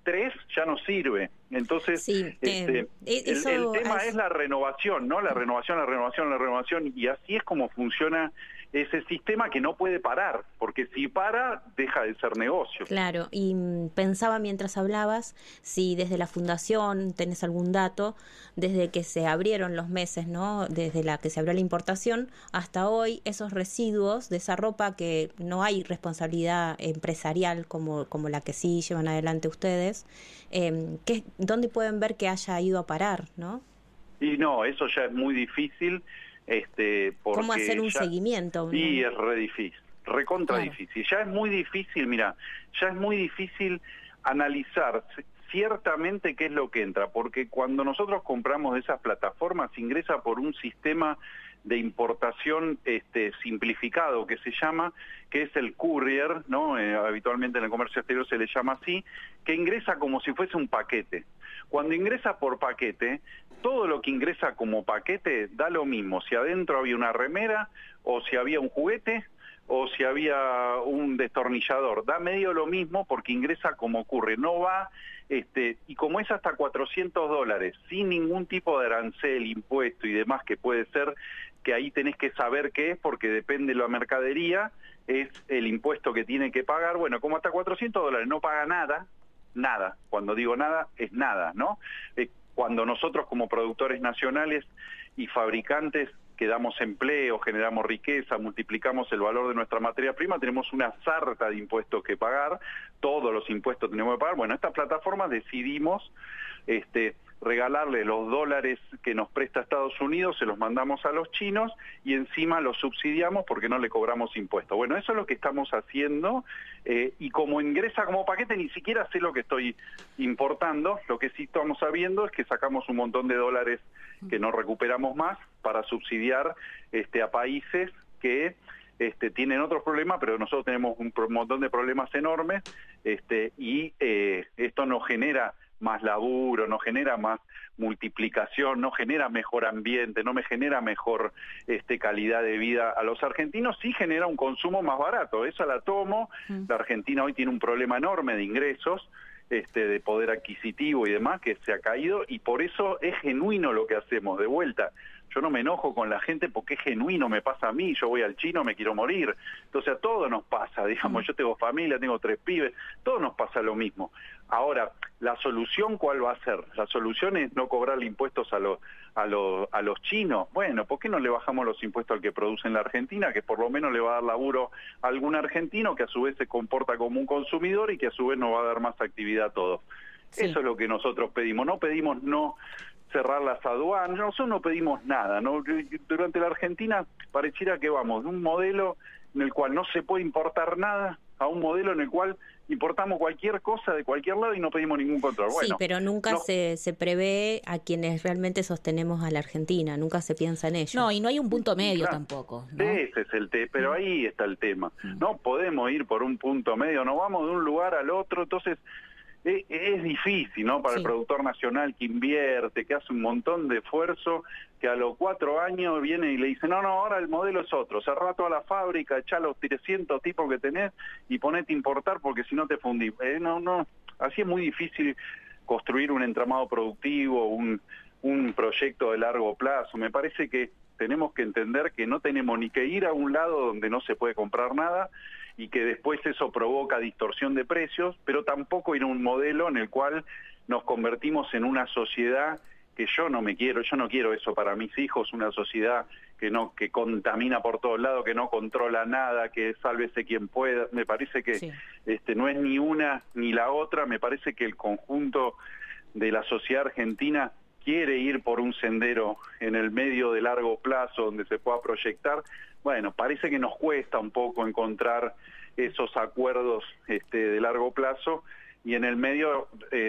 tres ya no sirve. Entonces, Sí, este, eh, el, eso el tema es- es la renovación, ¿no? La renovación, la renovación, la renovación, y así es como funciona ese sistema que no puede parar, porque si para, deja de ser negocio. Claro, y mm, pensaba mientras hablabas si desde la fundación tenés algún dato, desde que se abrieron los meses, ¿no? Desde la que se abrió la importación hasta hoy, esos residuos de esa ropa que no hay responsabilidad empresarial como, como la que sí llevan adelante ustedes, eh, ¿qué, ¿dónde pueden ver que haya ido a parar, no? Y no, eso ya es muy difícil. Este, porque ¿Cómo hacer un ya- seguimiento? Sí, ¿no? es re difícil, recontra Claro. difícil. Ya es muy difícil, mira, ya es muy difícil analizar c- ciertamente qué es lo que entra, porque cuando nosotros compramos de esas plataformas ingresa por un sistema de importación este, simplificado que se llama, que es el courier, ¿no? Eh, habitualmente en el comercio exterior se le llama así, que ingresa como si fuese un paquete. Cuando ingresa por paquete, todo lo que ingresa como paquete da lo mismo, si adentro había una remera, o si había un juguete, o si había un destornillador, da medio lo mismo porque ingresa como ocurre, no va, este, y como es hasta cuatrocientos dólares, sin ningún tipo de arancel, impuesto y demás, que puede ser que ahí tenés que saber qué es, porque depende de la mercadería, es el impuesto que tiene que pagar, bueno, como hasta cuatrocientos dólares no paga nada, nada, cuando digo nada, es nada, ¿no? Eh, cuando nosotros como productores nacionales y fabricantes que damos empleo, generamos riqueza, multiplicamos el valor de nuestra materia prima, tenemos una sarta de impuestos que pagar, todos los impuestos tenemos que pagar. Bueno, estas plataformas decidimos este, regalarle los dólares que nos presta Estados Unidos, se los mandamos a los chinos y encima los subsidiamos porque no le cobramos impuestos. Bueno, eso es lo que estamos haciendo eh, y como ingresa como paquete ni siquiera sé lo que estoy importando, lo que sí estamos sabiendo es que sacamos un montón de dólares que no recuperamos más para subsidiar este, a países que este, tienen otros problemas, pero nosotros tenemos un pro- montón de problemas enormes este, y eh, esto nos genera más laburo, no genera más multiplicación, no genera mejor ambiente, no me genera mejor este, calidad de vida a los argentinos, sí genera un consumo más barato, esa la tomo, mm. La Argentina hoy tiene un problema enorme de ingresos, este, de poder adquisitivo y demás, que se ha caído, y por eso es genuino lo que hacemos, de vuelta. Yo no me enojo con la gente porque es genuino, me pasa a mí, yo voy al chino, me quiero morir. Entonces a todos nos pasa, digamos, yo tengo familia, tengo tres pibes, todos nos pasa lo mismo. Ahora, ¿la solución cuál va a ser? La solución es no cobrarle impuestos a los, a los, a los chinos. Bueno, ¿por qué no le bajamos los impuestos al que produce en la Argentina, que por lo menos le va a dar laburo a algún argentino que a su vez se comporta como un consumidor y que a su vez nos va a dar más actividad a todos? Sí. Eso es lo que nosotros pedimos, no pedimos no cerrar las aduanas, nosotros no pedimos nada, ¿no? Durante la Argentina pareciera que vamos de un modelo en el cual no se puede importar nada a un modelo en el cual importamos cualquier cosa de cualquier lado y no pedimos ningún control. Bueno, sí, pero nunca no, se, se prevé a quienes realmente sostenemos a la Argentina, nunca se piensa en ello. No, y no hay un punto medio claro, tampoco, ¿no? Ese es el tema, pero ahí está el tema. No podemos ir por un punto medio, no vamos de un lugar al otro, entonces es, es difícil, ¿no? Para sí. el productor nacional que invierte, que hace un montón de esfuerzo, que a los cuatro años viene y le dice, no, no, ahora el modelo es otro, cerrá toda la fábrica, echá los trescientos tipos que tenés y ponete a importar porque si no te fundís. Eh, no, no, así es muy difícil construir un entramado productivo, un, un proyecto de largo plazo. Me parece que tenemos que entender que no tenemos ni que ir a un lado donde no se puede comprar nada y que después eso provoca distorsión de precios, pero tampoco ir a un modelo en el cual nos convertimos en una sociedad que yo no me quiero, yo no quiero eso para mis hijos, una sociedad que no que contamina por todos lados, que no controla nada, que sálvese quien pueda. Me parece que sí. este no es ni una ni la otra, me parece que el conjunto de la sociedad argentina quiere ir por un sendero en el medio de largo plazo donde se pueda proyectar. Bueno, parece que nos cuesta un poco encontrar esos acuerdos este, de largo plazo y en el medio eh,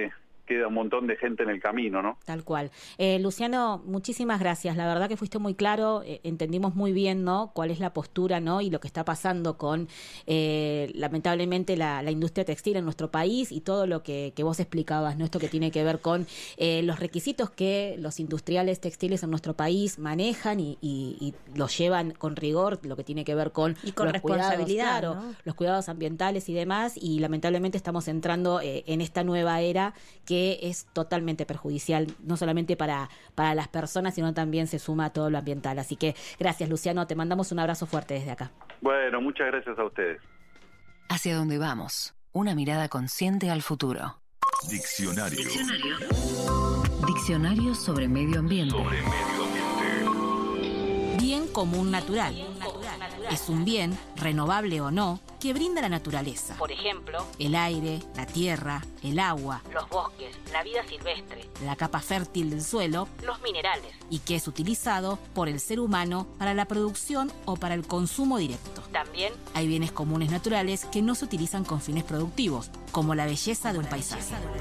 queda un montón de gente en el camino, ¿no? Tal cual. Eh, Luciano, muchísimas gracias. La verdad que fuiste muy claro, eh, entendimos muy bien, ¿no?, cuál es la postura, ¿no?, y lo que está pasando con, eh, lamentablemente, la, la industria textil en nuestro país y todo lo que, que vos explicabas, ¿no?, esto que tiene que ver con eh, los requisitos que los industriales textiles en nuestro país manejan y, y, y los llevan con rigor, lo que tiene que ver con, y con los responsabilidad, cuidados, claro, ¿no? los cuidados ambientales y demás, y lamentablemente estamos entrando eh, en esta nueva era que es totalmente perjudicial, no solamente para, para las personas, sino también se suma a todo lo ambiental. Así que gracias, Luciano, te mandamos un abrazo fuerte desde acá. Bueno, muchas gracias a ustedes. ¿Hacia dónde vamos? Una mirada consciente al futuro. Diccionario. Diccionario. Diccionario sobre medio ambiente. Sobre medio ambiente. Bien común natural. Es un bien, renovable o no, que brinda la naturaleza. Por ejemplo, el aire, la tierra, el agua, los bosques, la vida silvestre, la capa fértil del suelo, los minerales, y que es utilizado por el ser humano para la producción o para el consumo directo. También hay bienes comunes naturales que no se utilizan con fines productivos, como la belleza de un paisaje.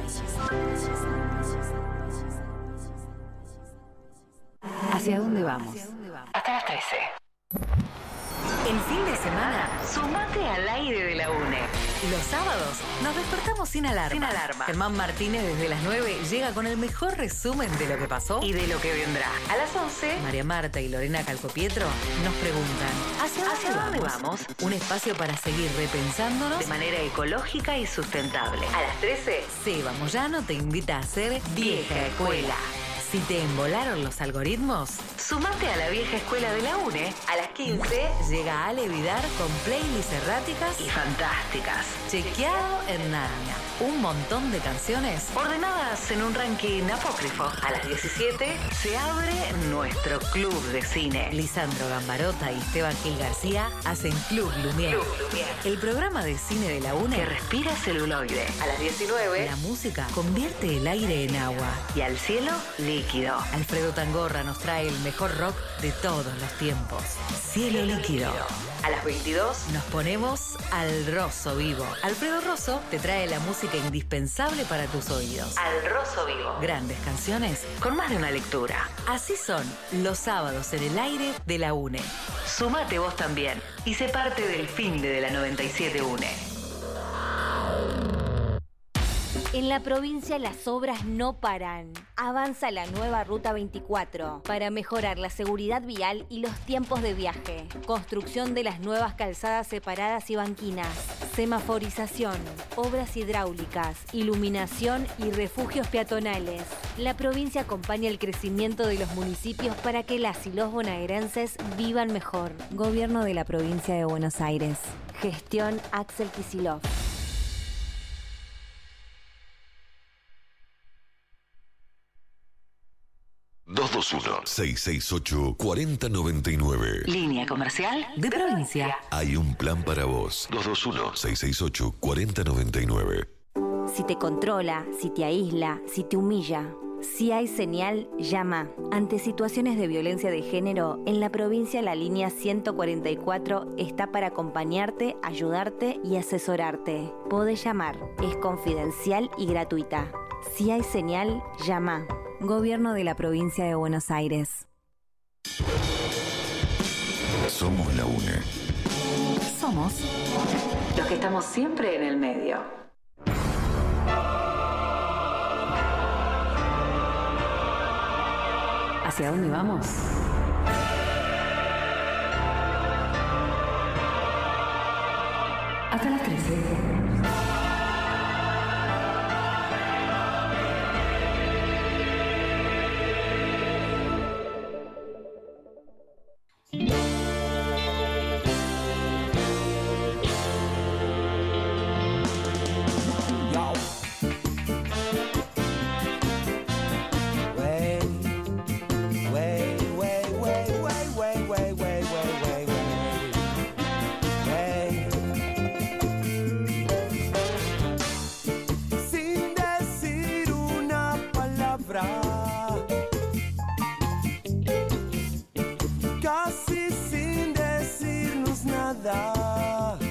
¿Hacia dónde vamos? Hasta las trece. El fin de semana, sumate al aire de la UNE. Los sábados nos despertamos sin alarma. Sin alarma. Germán Martínez desde las nueve llega con el mejor resumen de lo que pasó y de lo que vendrá. A las once, María Marta y Lorena Calcopietro nos preguntan ¿Hacia dónde, ¿Hacia dónde vamos? vamos? Un espacio para seguir repensándonos de manera ecológica y sustentable. A las trece, Seba Moyano te invita a hacer Vieja Escuela. Si te embolaron los algoritmos, sumate a la vieja escuela de la UNE. A las quince llega Ale Vidar con playlists erráticas y fantásticas. Chequeado en Narnia. Un montón de canciones ordenadas en un ranking apócrifo. A las diecisiete se abre nuestro club de cine. Lisandro Gambarota y Esteban Gil García hacen Club Lumière. Club Lumière. El programa de cine de la UNE que respira celuloide. A las diecinueve, la música convierte el aire en agua y al cielo líquido. Alfredo Tangorra nos trae el mejor rock de todos los tiempos. Cielo líquido. A las veintidós nos ponemos al Rosso Vivo. Alfredo Rosso te trae la música indispensable para tus oídos. Al Rosso Vivo. Grandes canciones con más de una lectura. Así son los sábados en el aire de la UNE. Sumate vos también y sé parte del fin de la noventa y siete UNE. En la provincia las obras no paran. Avanza la nueva Ruta veinticuatro para mejorar la seguridad vial y los tiempos de viaje. Construcción de las nuevas calzadas separadas y banquinas. Semaforización, obras hidráulicas, iluminación y refugios peatonales. La provincia acompaña el crecimiento de los municipios para que las y los bonaerenses vivan mejor. Gobierno de la provincia de Buenos Aires. Gestión Axel Kicillof. dos dos uno, seis seis ocho, cuatro cero nueve nueve. Línea comercial de provincia. Hay un plan para vos. dos dos uno, seis seis ocho, cuatro cero nueve nueve. Si te controla, si te aísla, si te humilla, si hay señal, llama. Ante situaciones de violencia de género, en la provincia la línea ciento cuarenta y cuatro está para acompañarte, ayudarte y asesorarte. Podés llamar, es confidencial y gratuita. Si hay señal, llama. Gobierno de la provincia de Buenos Aires. Somos la UNE. Somos los que estamos siempre en el medio. ¿Hacia dónde vamos? Hasta las trece.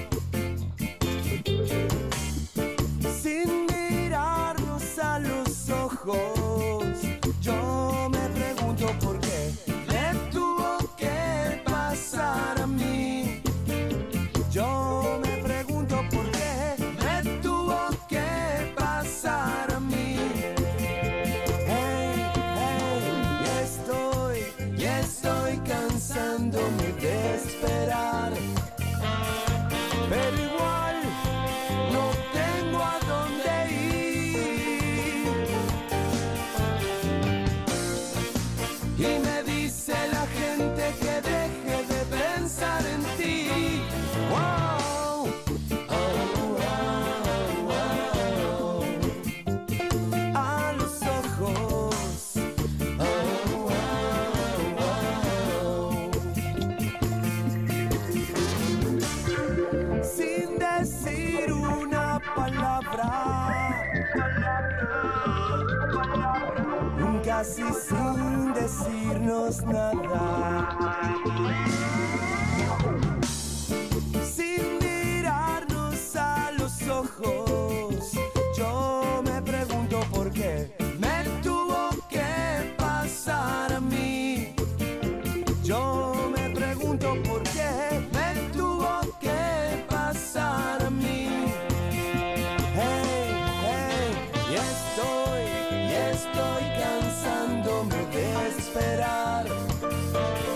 Sin mirarnos a los cansándome de esperar, pero igual no tengo a dónde ir. Y me dice la gente que deje de pensar en ti. Wow. Oh, oh, oh, oh. A los ojos. Oh, oh, oh, oh. Sin decir una palabra, casi sin decirnos nada.